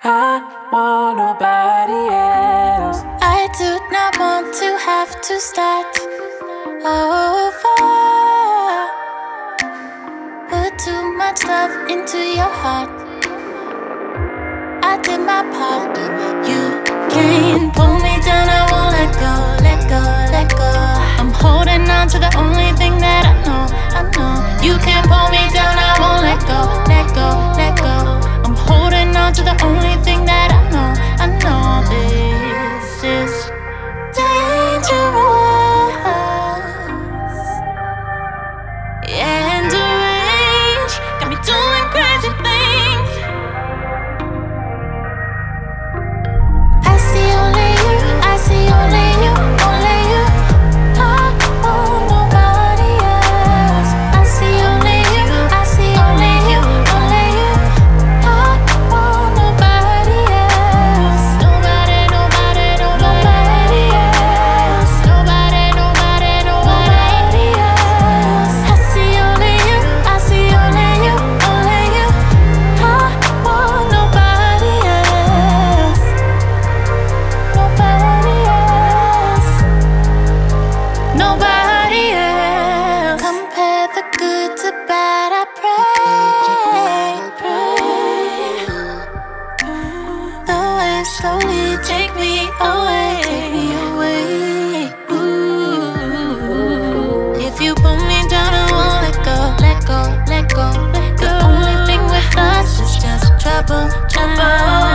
I want nobody else. I do not want to have to start over. Put too much love into your heart. I did my part. You can't pull me down, I won't let go, let go, let go. I'm holding on to the only thing that I know, I know. You can't pull me down, I won't let go, let go, let go. I'm holding on to the only thing that I know, I know. This is dangerous, yeah, and deranged. Got me doing crazy things. I see only you, I see only you, only you. I want nobody else. I see only you, I see only you, only you. I want nobody else. Nobody, nobody, nobody else. Nobody, nobody, nobody else. I see only you, I see only you, only you. I want nobody else. Nobody else. Nobody else. Compare the good to bad, I pray, pray. The way slowly take me away, take me away. Ooh. If you put me down, I won't let go, let go, let go. The only thing with us is just trouble, trouble.